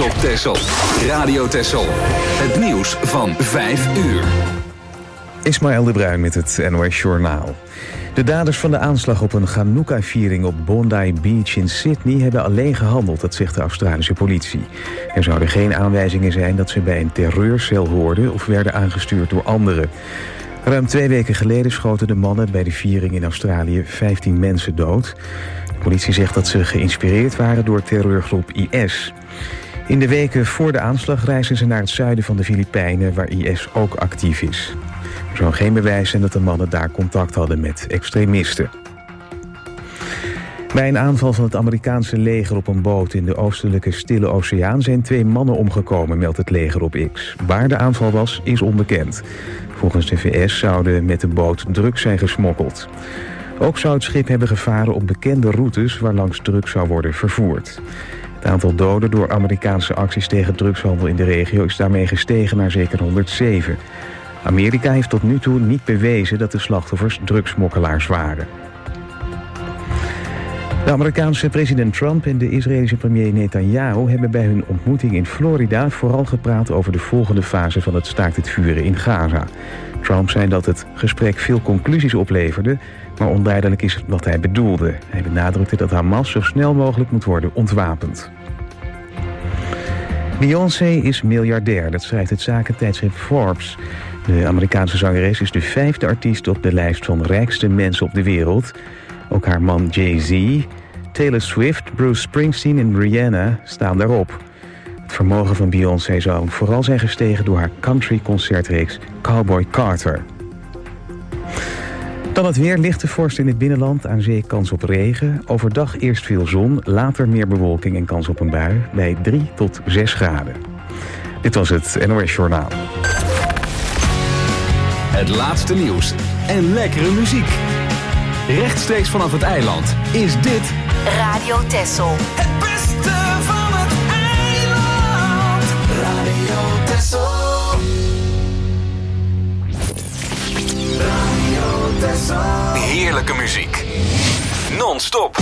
op Texel. Radio Texel. Het nieuws van 5 uur. Ismaël de Bruin met het NOS Journaal. De daders van de aanslag op een Chanukka-viering op Bondi Beach in Sydney hebben alleen gehandeld, dat zegt de Australische politie. Er zouden geen aanwijzingen zijn dat ze bij een terreurcel hoorden of werden aangestuurd door anderen. Ruim 2 weken geleden schoten de mannen bij de viering in Australië 15 mensen dood. De politie zegt dat ze geïnspireerd waren door terreurgroep IS. In de weken voor de aanslag reisden ze naar het zuiden van de Filipijnen, waar IS ook actief is. Er zou geen bewijs zijn dat de mannen daar contact hadden met extremisten. Bij een aanval van het Amerikaanse leger op een boot in de oostelijke Stille Oceaan zijn 2 mannen omgekomen, meldt het leger op X. Waar de aanval was, is onbekend. Volgens de VS zouden met de boot drugs zijn gesmokkeld. Ook zou het schip hebben gevaren op bekende routes waarlangs drugs zou worden vervoerd. Het aantal doden door Amerikaanse acties tegen drugshandel in de regio is daarmee gestegen naar zeker 107. Amerika heeft tot nu toe niet bewezen dat de slachtoffers drugsmokkelaars waren. De Amerikaanse president Trump en de Israëlische premier Netanyahu hebben bij hun ontmoeting in Florida vooral gepraat over de volgende fase van het staakt het vuren in Gaza. Trump zei dat het gesprek veel conclusies opleverde, maar onduidelijk is wat hij bedoelde. Hij benadrukte dat Hamas zo snel mogelijk moet worden ontwapend. Beyoncé is miljardair, dat schrijft het zakentijdschrift Forbes. De Amerikaanse zangeres is de 5e artiest op de lijst van rijkste mensen op de wereld. Ook haar man Jay-Z, Taylor Swift, Bruce Springsteen en Rihanna staan daarop. Het vermogen van Beyoncé zou vooral zijn gestegen door haar country-concertreeks Cowboy Carter. Dan het weer, lichte vorst in het binnenland, aan zee kans op regen. Overdag eerst veel zon, later meer bewolking en kans op een bui bij 3 tot 6 graden. Dit was het NOS Journaal. Het laatste nieuws en lekkere muziek. Rechtstreeks vanaf het eiland is dit Radio Texel. Het beste van het eiland. Radio Texel. Radio Texel. heerlijke muziek. Non-stop.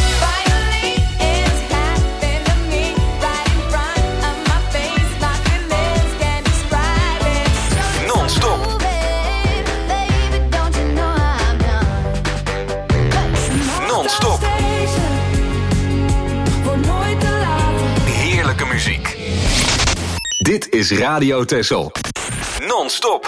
Muziek. Dit is Radio Texel. Non-stop.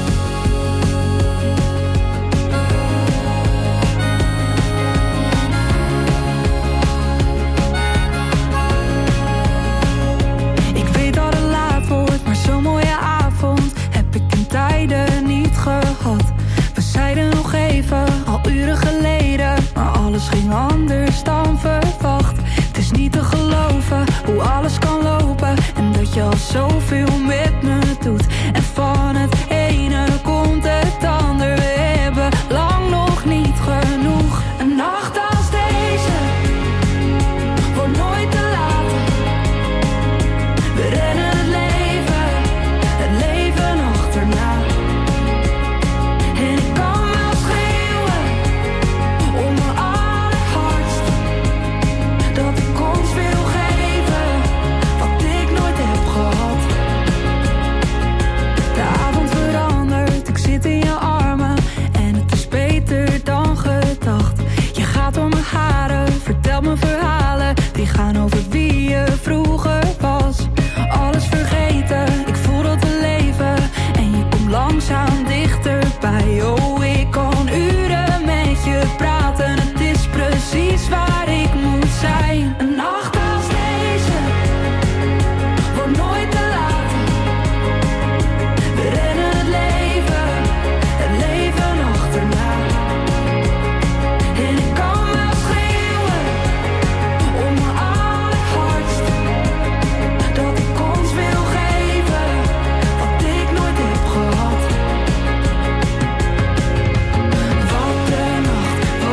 Ik weet dat het laat wordt, maar zo'n mooie avond heb ik in tijden niet gehad. We zeiden nog even, al uren geleden, maar alles ging anders dan verwacht. Het is niet te geloven hoe alles kan lopen en dat je al zoveel met me doet. En van het ene komt het ander, we hebben lang nog niet genoeg. Een nacht als deze wordt nooit te laat. We rennen het leven achterna. En ik kan wel schreeuwen om mijn allerhardst, dat ik ons wil geven wat ik nooit heb gehad. De avond verandert, ik zit in je armen en het is beter dan gedacht. Je gaat door mijn haren, vertelt me verhalen die gaan over wie je vroeger was. Alles vergeten, ik voel dat we leven en je komt langzaam dichterbij. Oh, ik kan uren met je praten, het is precies waar ik moet zijn. Een nacht als deze wordt nooit te laat. We rennen het leven achterna. En ik kan wel schreeuwen om mijn allerhardst, dat ik ons wil geven wat ik nooit heb gehad. Wat een nacht,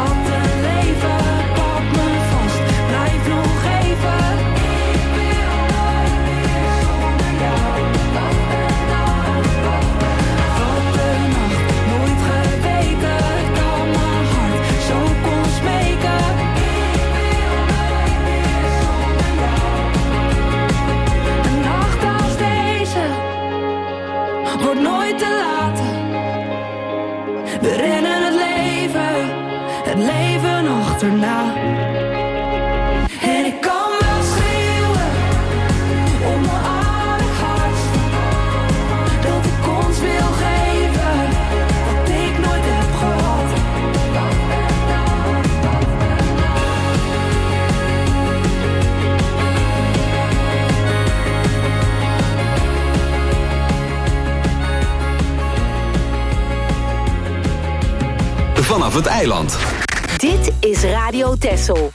We rennen het leven achterna. En ik kan wel schreeuwen om mijn aardig hart, dat ik ons wil geven wat ik nooit heb gehad. Vanaf het eiland. Dit is Radio Texel.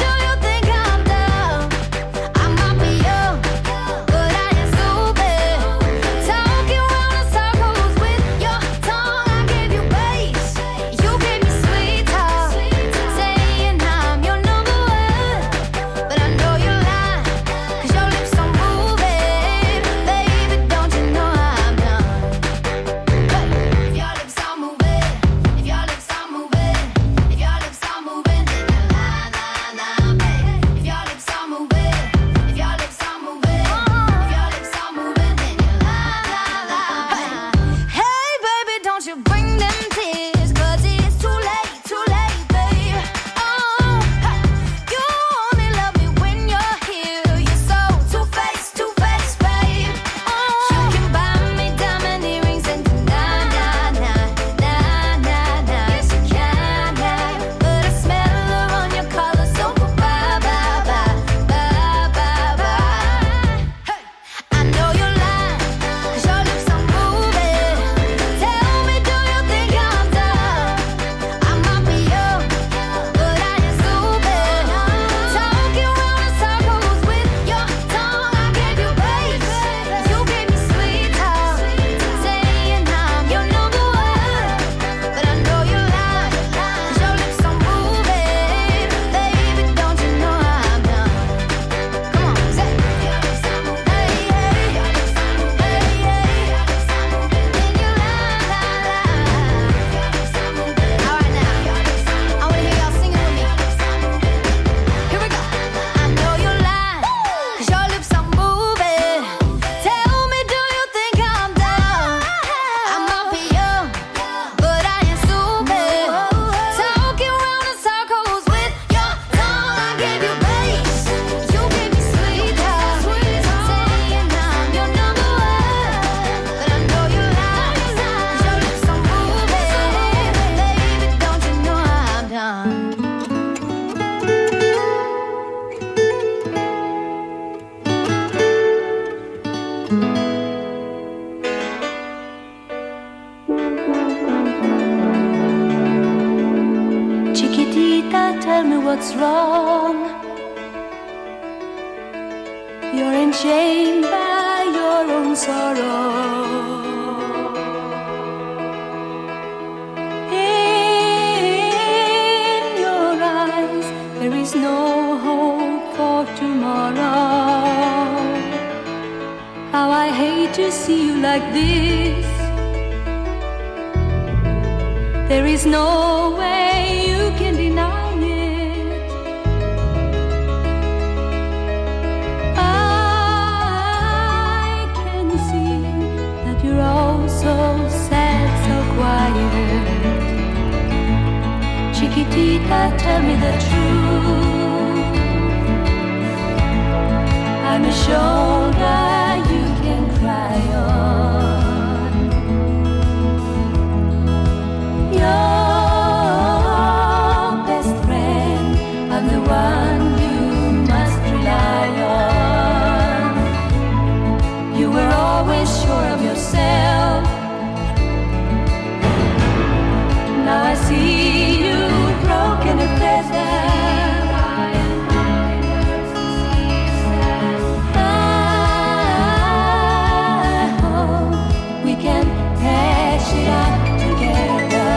But I ain't stupid. Tell me what's wrong. You're enchained by your own sorrow. In your eyes there is no hope for tomorrow. How I hate to see you like this. There is no way you can deny. So sad, so quiet. Chiquitita, tell me the truth. I'm a shoulder you can cry on. Your best friend, I'm the one you must rely on. You were always sure of yourself. Now I see you broken and pleasant. I hope we can patch it up together.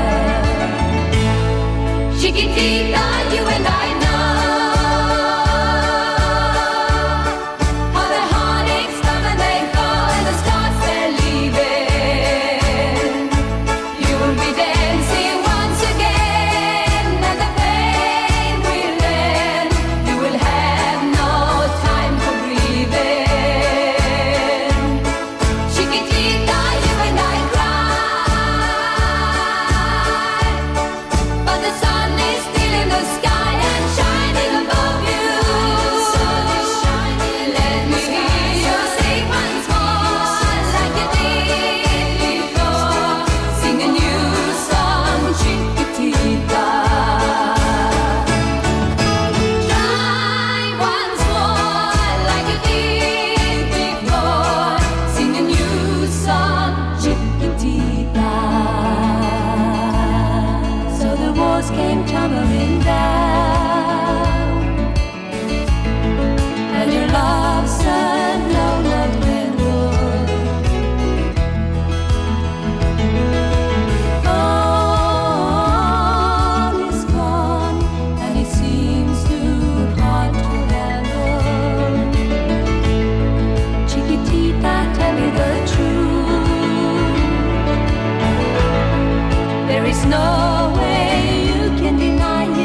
Chiquitita, you and I know how the heartaches come and they go and the stars they're leaving. You will be dancing once again and the pain will end. You will have no time for grieving. Chiquitita, you and I cry, but the sun is still in the sky and shining above you. Let me hear you sing once more like you did before. Sing a new song, Chiquitita. Try once more like you did before. Sing a new song, Chiquitita. So the walls came tumbling down, and your love said no love dwindled. All is gone, and it seems too hard to handle. Chiquitita, tell me the truth. There is no way you can deny it.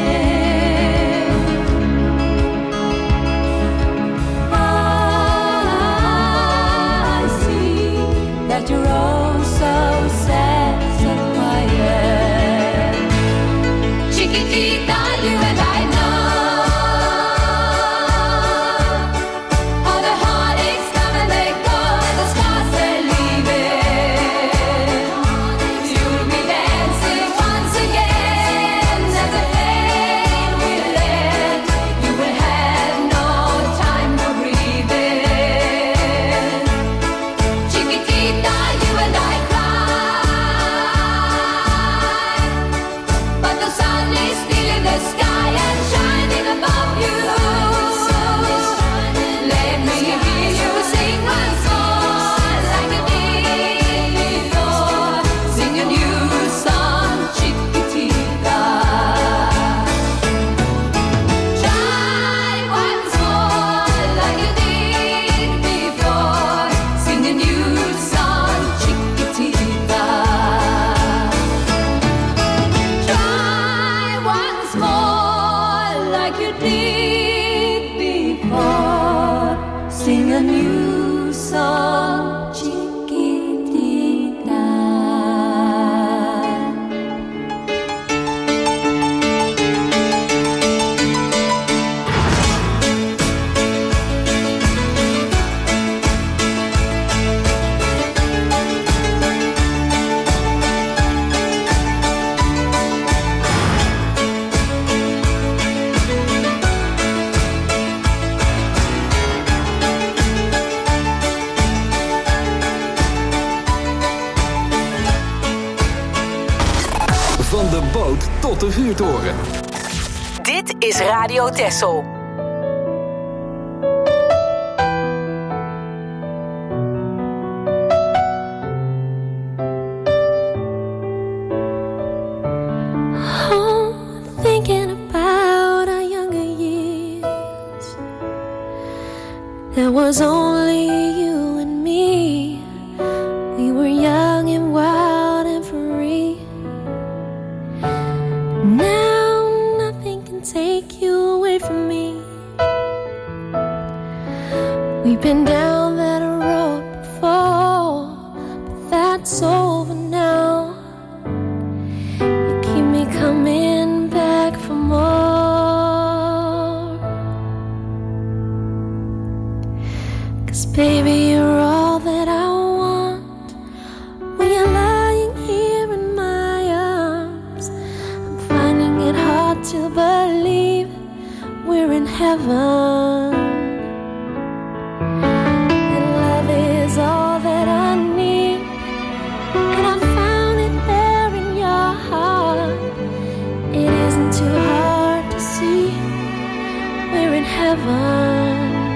I see that you're oh so sad, so quiet. Chiquitita, you and I know how the heartaches come and they go and the stars they're leaving. You'll be dancing once again. boot tot de vuurtoren. Dit is Radio Texel. Thinking about our younger years, there was only you and me. We were young and wild and free. Now nothing can take you away from me. We've been down that road before, but that's over now. You keep me coming back for more. 'Cause baby, you're all that I want. When you're lying here in my arms, I'm finding it hard to believe we're in heaven. And love is all that I need, and I found it there in your heart. It isn't too hard to see we're in heaven.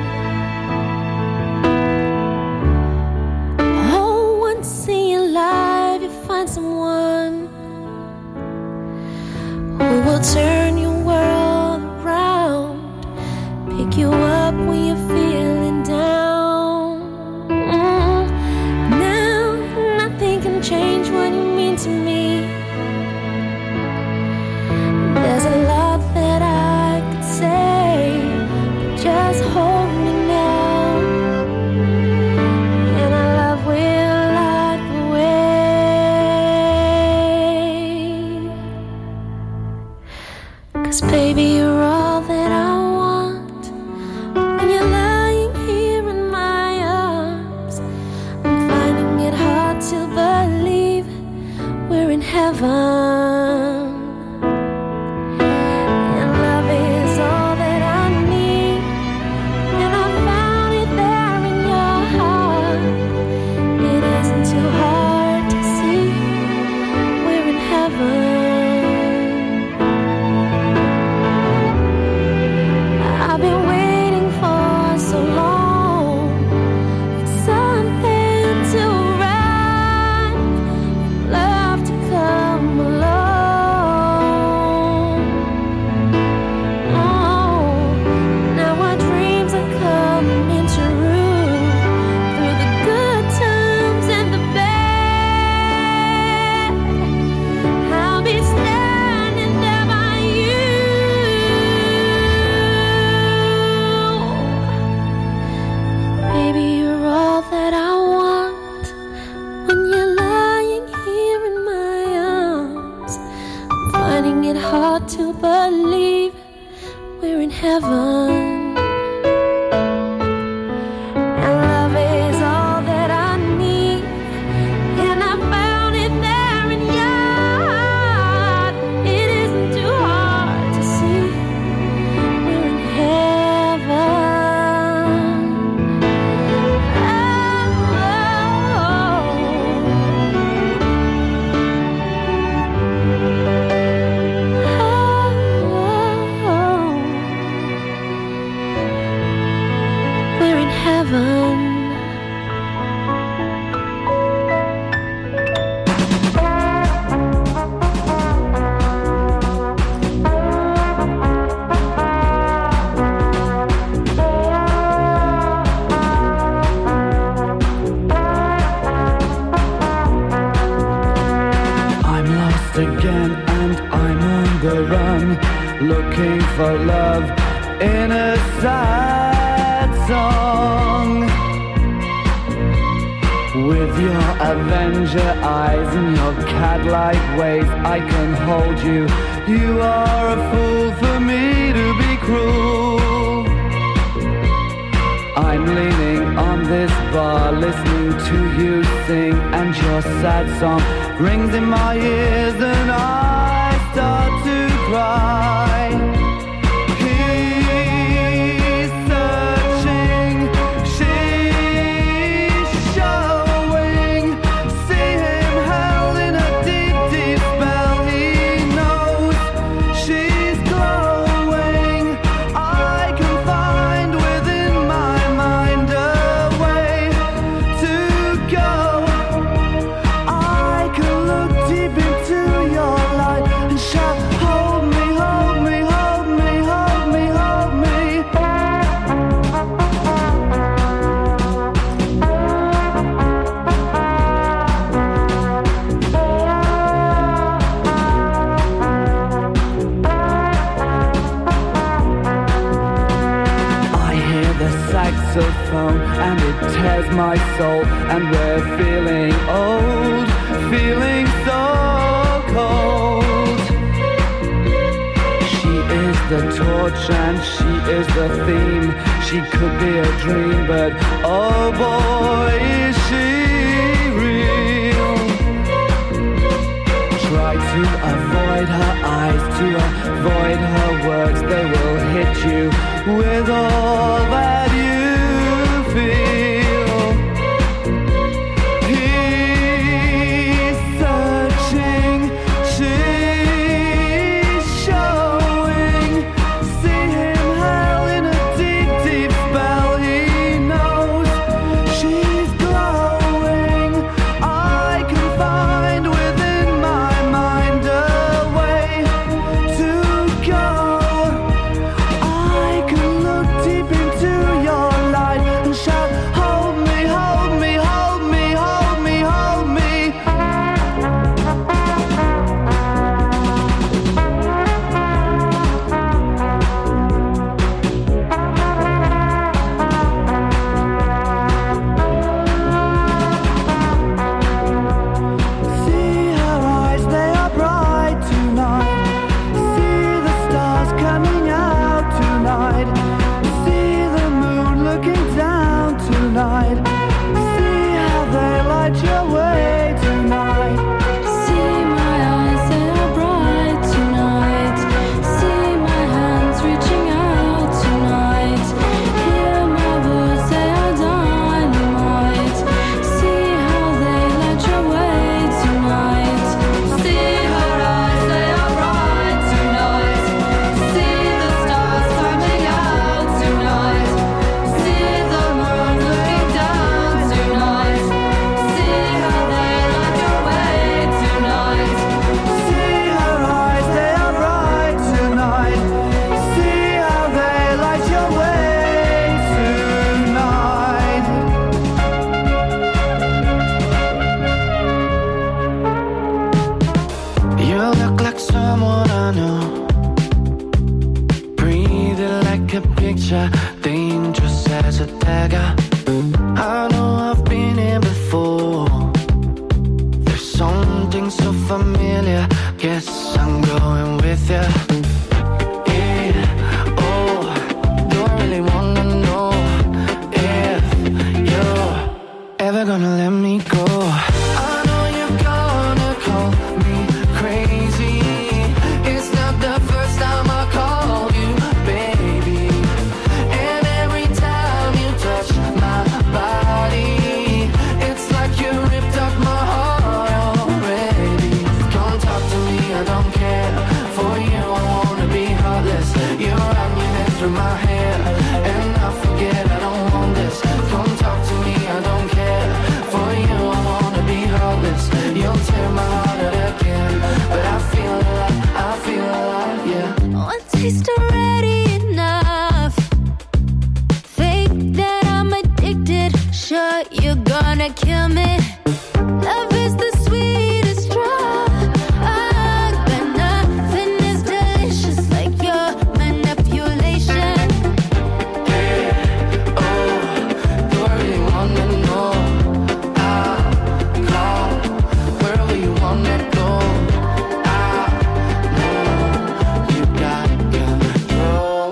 Oh, once in your life you find someone who will turn your world around, pick you up when you're feeling down. Now nothing can change what you mean to me. There's a lot that I could say, but just hold me now, and our love will light the way. 'Cause baby, you're all that I want. When you're lying here in my arms, I'm finding it hard to believe we're in heaven. And love is all that I need, and I found it there in your heart. It isn't too hard to see we're in heaven. I've been waiting for so long for something to arrive, love to come along. Oh, now our dreams are coming true, through the good times and the bad. I'll be standing there by you. Baby, you're all that I want. When you're lying here in my arms, I'm finding it hard to believe we're in heaven. And love is all that I need, and I found it there in your heart. It isn't too hard to see we're in heaven. We're in heaven. I'm lost again and I'm on the run, looking for love in a sad song. With your Avenger eyes and your cat-like ways, I can hold you. You are a fool for me to be cruel. I'm leaning on this bar, listening to you sing, and your sad song rings in my ears, and I start to cry. He's searching, she's showing. See him held in a deep, deep spell. He knows. my soul, and we're feeling old, feeling so cold. She is the torch and she is the theme. She could be a dream, but oh boy, is she real. Try to avoid her eyes, to avoid her words. They will hit you with all that you feel. He's searching, she's showing. See him held in a deep, deep spell. He knows she's glowing. I can find within my mind a way to go. I can look deep into your light and shout, hold me, hold me, hold me, hold me, hold me. See her eyes, they are bright tonight. See the stars coming out tonight. See the moon looking down tonight. See how they light your way tonight. See my eyes, they are bright tonight. See my hands reaching out tonight. Hear my words, they are dynamite. See how they light your way tonight. See her eyes, they are bright tonight. See the stars coming out tonight. See the moon looking down tonight. See how they light your way tonight. See her eyes, they are bright tonight. See how they light your way tonight. You look like someone I know. Breathing like a picture, dangerous as a dagger. I know I've been here before. There's something so familiar. Guess I'm going with ya. Yeah, oh, don't really wanna know if you're ever gonna let me go. I know you're gonna call me crazy. It's not the first time I called you baby. And every time you touch my body, it's like you ripped up my heart already. Come talk to me, I don't care. For you I wanna be heartless. You wrap your head through my hair, and I forget I don't want this. Come talk to me, I don't care. For you I wanna be heartless. You'll tear my heart out again, but I feel alive, yeah. One taste already enough. Think that I'm addicted. Sure, you're gonna kill me. Love is the sweetest drug. But nothing is delicious like your manipulation. Yeah, oh, do I really wanna know? I'll call wherever you wanna go. I know you got control.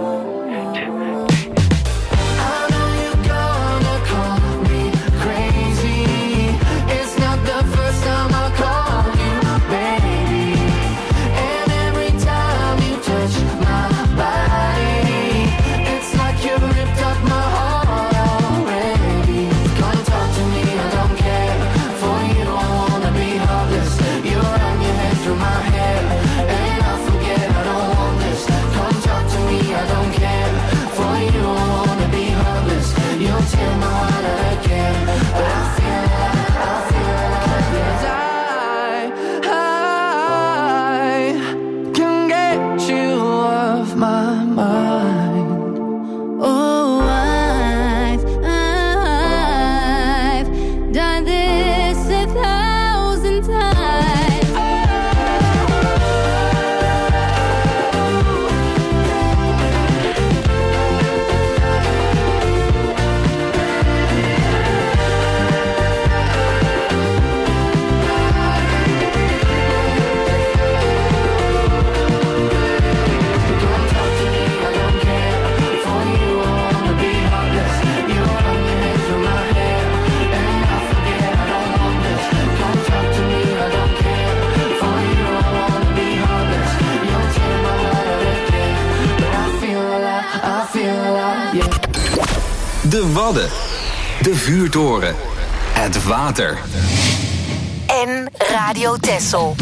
I know you're gonna call me crazy. Wadden, de vuurtoren, het water. En Radio Texel.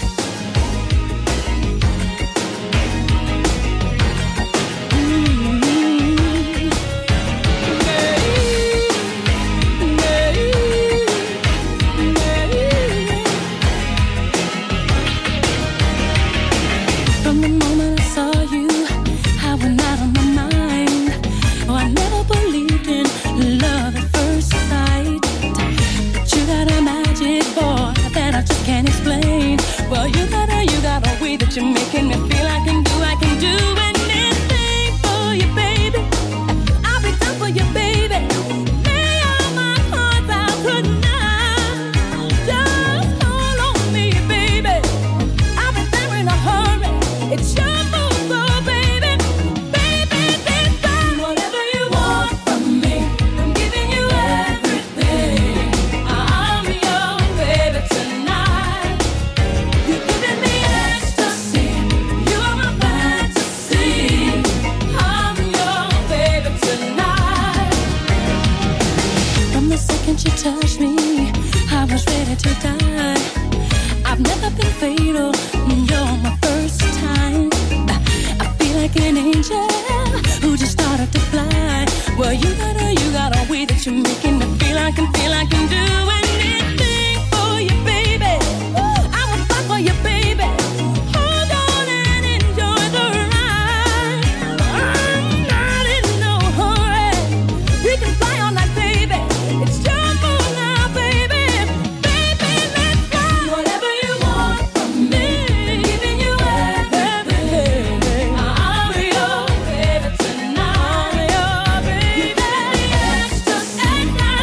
You're making me feel I can do anything for you, baby. I'll be down for you, baby. Lay all my cards out tonight. Just call on me, baby. I'll be there in a hurry. It's your move, so baby. Baby, this time, whatever you want from me, I'm giving you everything. I'm your baby tonight. You're giving me ecstasy. You are my fantasy. I'm your baby tonight. From the second you touched me, I was ready to die. I've never been fatal. You're my first time. I feel like an angel who just started to fly. Well, you got a way that you're making me feel I can do anything for you, baby. I will fight for you, baby. Hold on and enjoy the ride. I'm not in no hurry. We can fly all night, baby. It's your move now, baby. Baby, let's fly. Whatever you want from me, giving you everything. I'm your baby tonight. I'm your baby. You got the ecstasy.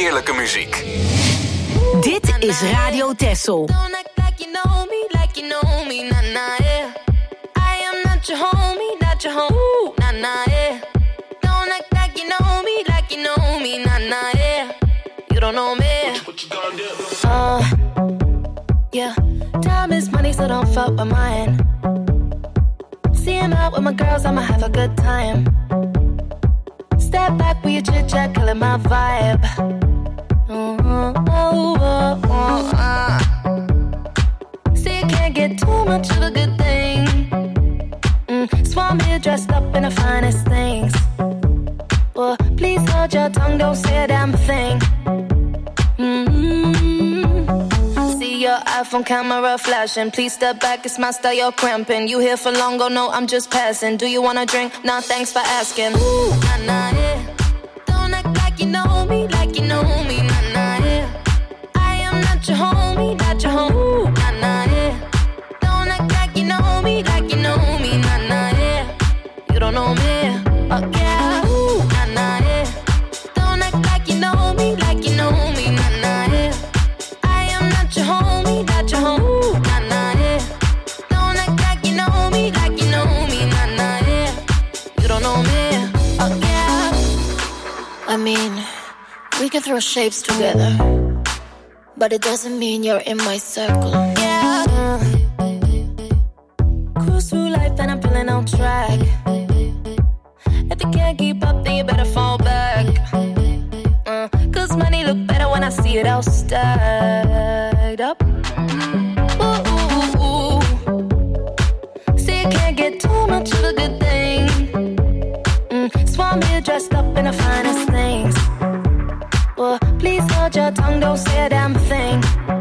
eerlijke muziek. Dit is Radio Texel. Don't act like you know me, nah, nah, yeah. I am not your homie, not your home, nah, nah, yeah. Don't act like you know me, nah, nah, yeah. You don't know me. What you gonna do? Yeah. Time is money, so don't fuck with mine. See him out with my girls, I'ma have a good time. Step back with your chit chat, killing my vibe. See, you can't get too much of a good thing. Swam here dressed up in the finest things. Well, please hold your tongue, don't say a damn thing. See your iPhone camera flashing. Please step back, it's my style, you're cramping. You here for long, oh no, I'm just passing. Do you wanna drink? Nah, thanks for asking. Ooh, nah, nah, yeah. Don't act like you know me, nah, nah, yeah. I am not your homie, not your home, ooh, nah, nah, yeah. Don't act like you know me, nah, nah, yeah. You don't know me, oh yeah, ooh, nah, nah, yeah. Don't act like you know me, nah, nah, yeah. I am not your homie, not your home, ooh, nah, nah, yeah. Don't act like you know me, nah, nah, yeah. You don't know me, oh yeah. I mean, we can throw shapes together, but it doesn't mean you're in my circle. Yeah. Cruise through life and I'm feeling on track. If you can't keep up, then you better fall back. Cause money look better when I see it all stacked up. Ooh, ooh, ooh. See, you can't get too much of a good thing. Swam here dressed up in the finest things. Well, please hold your tongue, don't say a damn thing.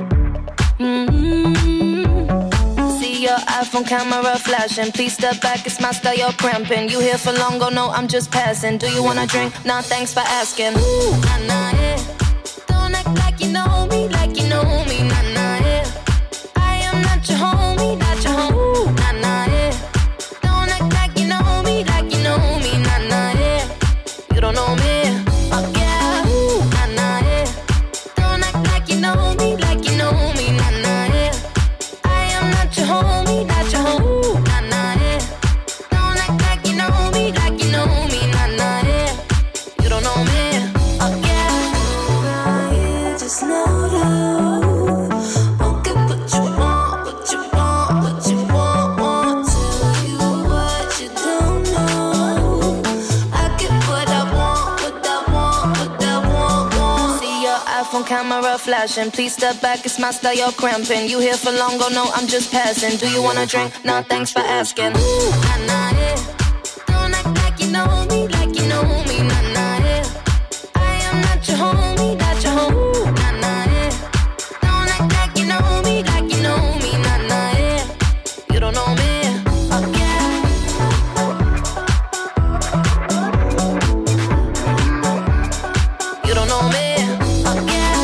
See your iPhone camera flashing. Please step back, it's my style, you're cramping. You here for long, oh no, I'm just passing. Do you wanna drink? Nah, thanks for asking. Ooh, nah, nah, yeah. Don't act like you know me, nah, nah, yeah. I am not your homie, not your home, ooh, nah, nah, yeah. Don't act like you know me, nah, nah, yeah. You don't know me, oh yeah, ooh, nah, nah, yeah. Don't act like you know me, nah, nah, yeah. I am not your homie, not your home, ooh, nah, nah, yeah. Don't act like you know me, nah, nah, yeah. You don't know me, oh yeah. You just know love won't get what you want, what you want, what you want. Tell you what you don't know. I get what I want, what I want, what I want. See your iPhone camera flashing. Please step back, it's my style, you're cramping. You here for long, oh no, I'm just passing. Do you wanna drink? Nah, thanks for asking. Ooh, nah, nah, yeah. Don't act like you know me, nah, nah, yeah. I am not your homie, not your home, ooh, nah, nah, yeah. Don't act like you know me, nah, nah, yeah. You don't know me, oh yeah. You don't know me, oh yeah.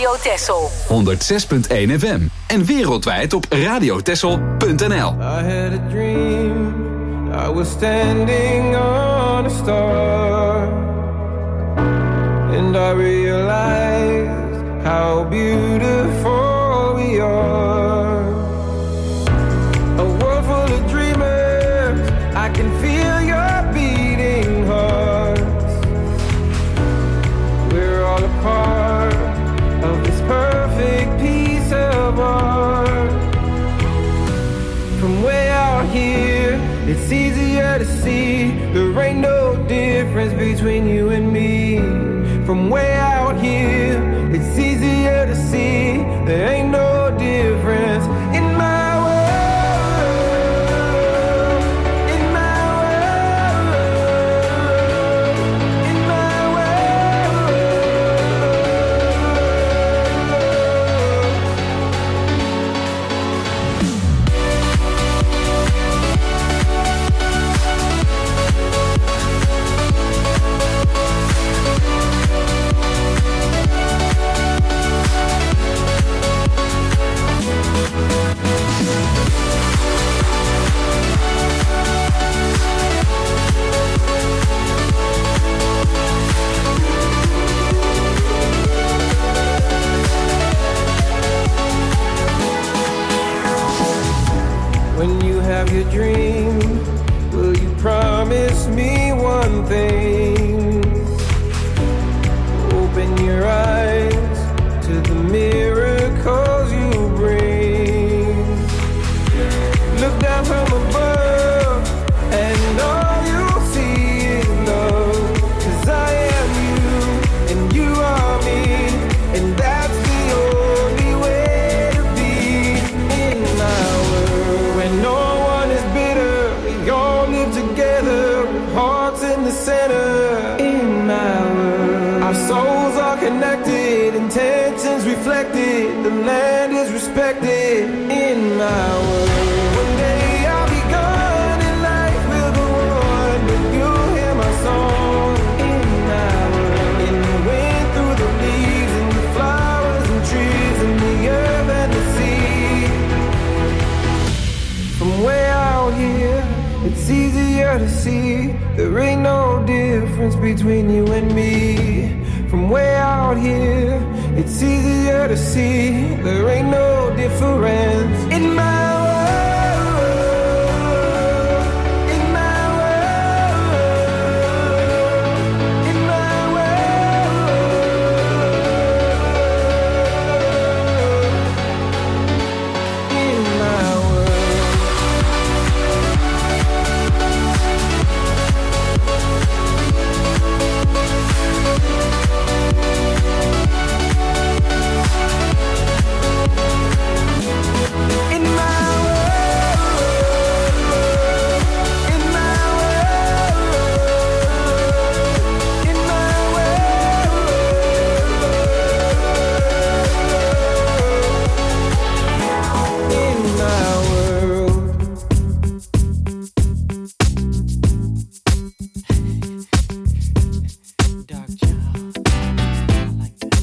Radio Texel. 106.1 FM. En wereldwijd op radiotexel.nl. I had a dream, I was standing on a star, and I realized how beautiful we are. A world full of dreamers, I can feel your beating hearts. We're all a part of this perfect piece of art. From way out here, it's easier to see there ain't no difference between you and me. From way out here, it's easier to see there ain't no difference in my world, in my world, in my world. When you have your dream, will you promise me one thing? Open your eyes to the miracles you bring. Look down from above and all you'll see is love. 'Cause I am you and you are me, and that's the only way to be in my world. When no one is bitter, we all live together with hearts in the center. In my world, our souls are connected, intentions reflected, the land is respected. In my world, one day I'll be gone and life will go on, but you'll hear my song. In my world, in the wind, through the leaves, and the flowers and trees, and the earth and the sea. From way out here, it's easier to see there ain't no difference between you and me. From way out here, it's easier to see there ain't no difference in my world, in my world, in my world, in my world. In my world, in my world, in my world, in my world. Dark child, I like that.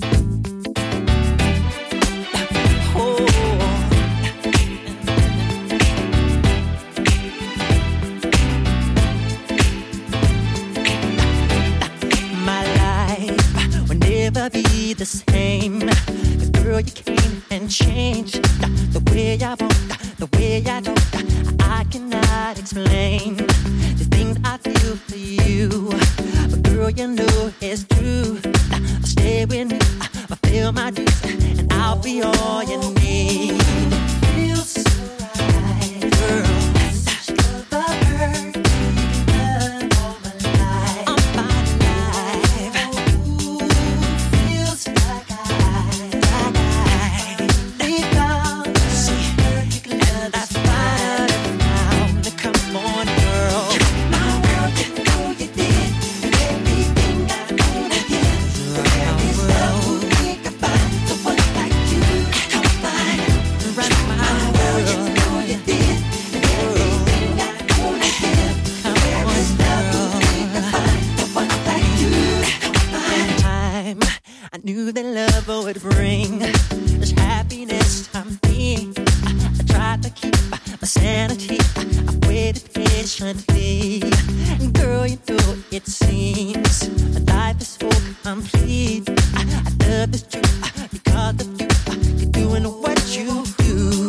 My life will never be the same. 'Cause girl, you came and changed the way I want, the way I don't. I cannot explain the things I feel for you, but girl, you know it's true. Stay with me, fulfill my dreams, and I'll be all you need. Feels so right, girl. Such the perfect love all my life. I'm fine alive. Ooh, feels like they found see, and that's fine. Come on. humanity. I've waited patiently. Girl, you know it seems my life is so complete. I love this truth because of you. You're doing what you do.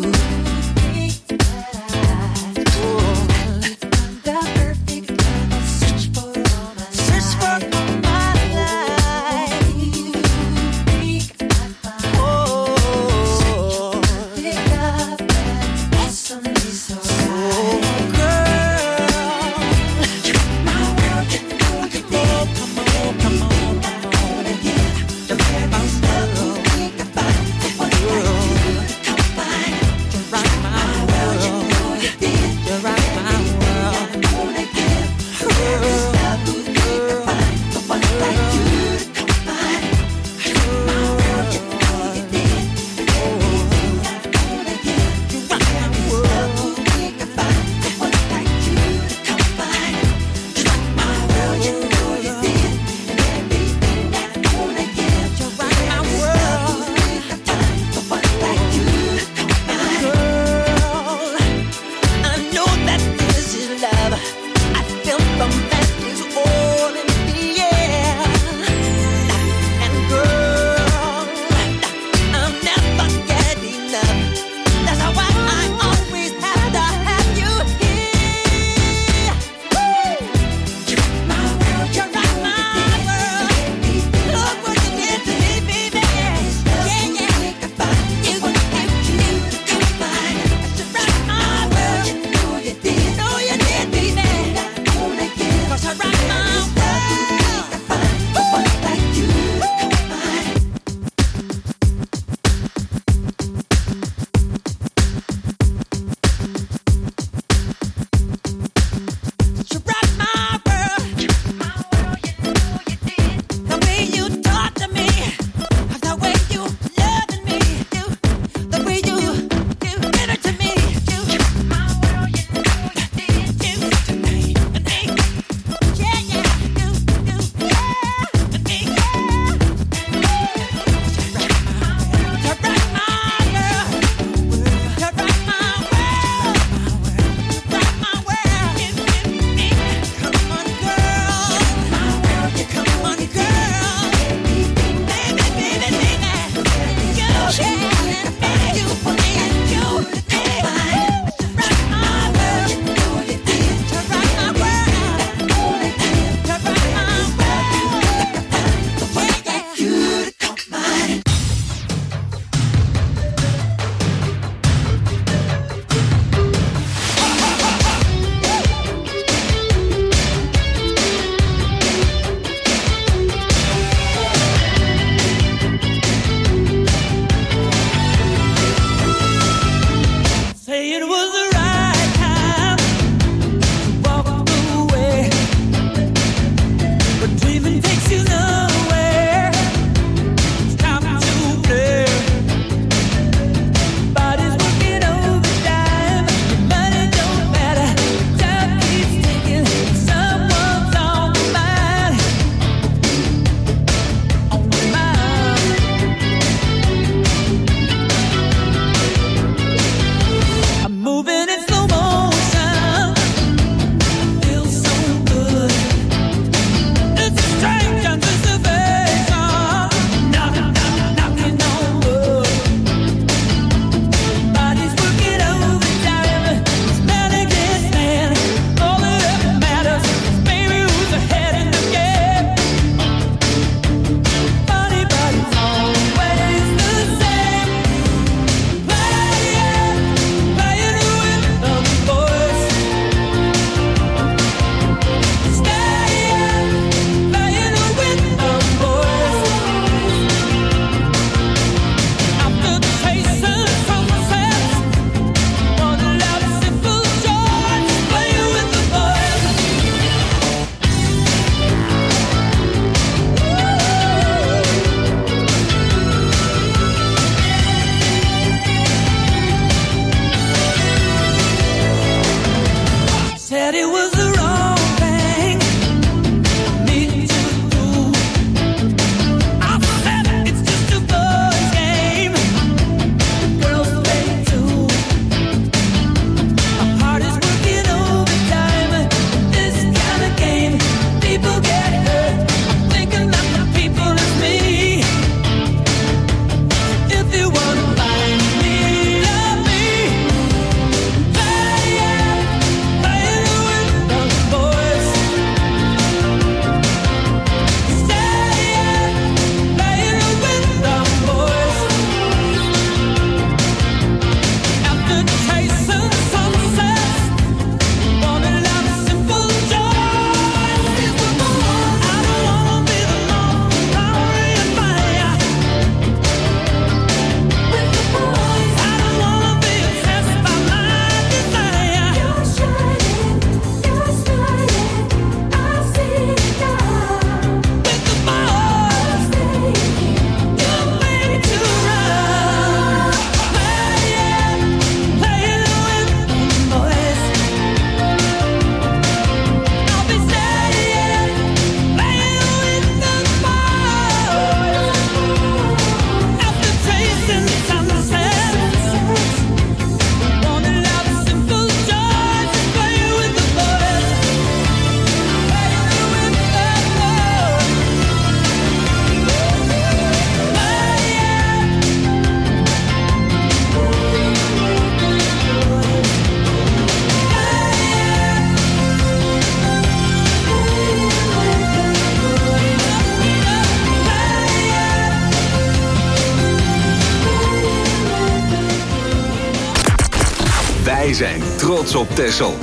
zijn trots op Texel.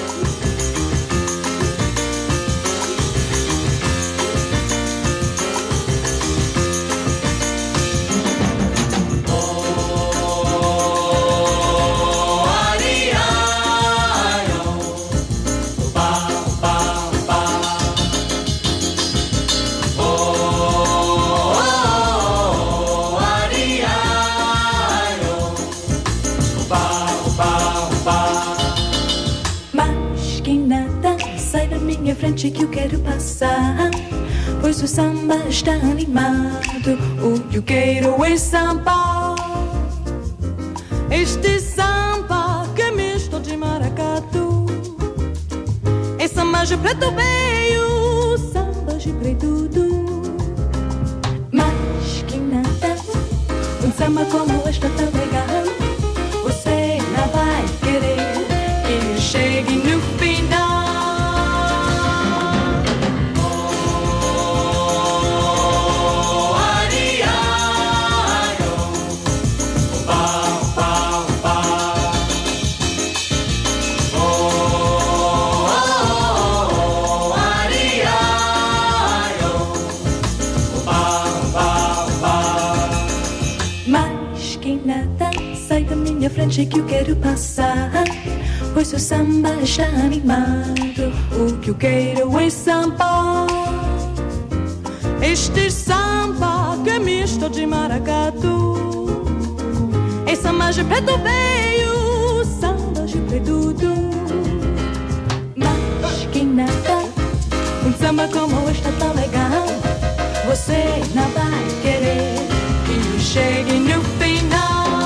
Que eu quero passar, pois o samba está animado. O que eu quero é samba. Este samba que é misto de maracatu. É samba de preto veio, samba de preto. Mas que nada, samba como esta tá legal. Você não vai querer que chegue no final. Minha frente que eu quero passar, pois o samba está animado. O que eu quero é samba. Este samba que é misto de maracatu. É samba de preto veio, samba de preto. Mas que nada, samba como esta tá legal. Você não vai querer que eu chegue no final.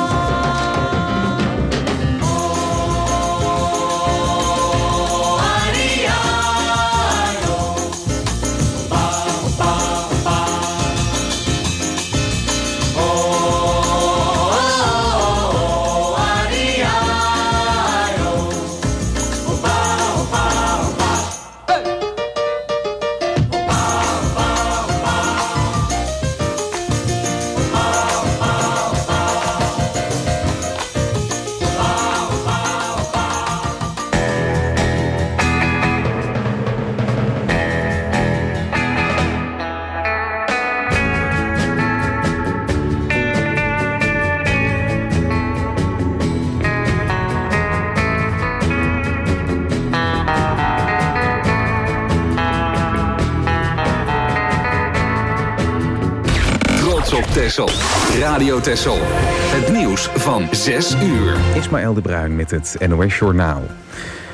Texel. Radio Texel. Het nieuws van 6 uur. Ismaël de Bruin met het NOS Journaal.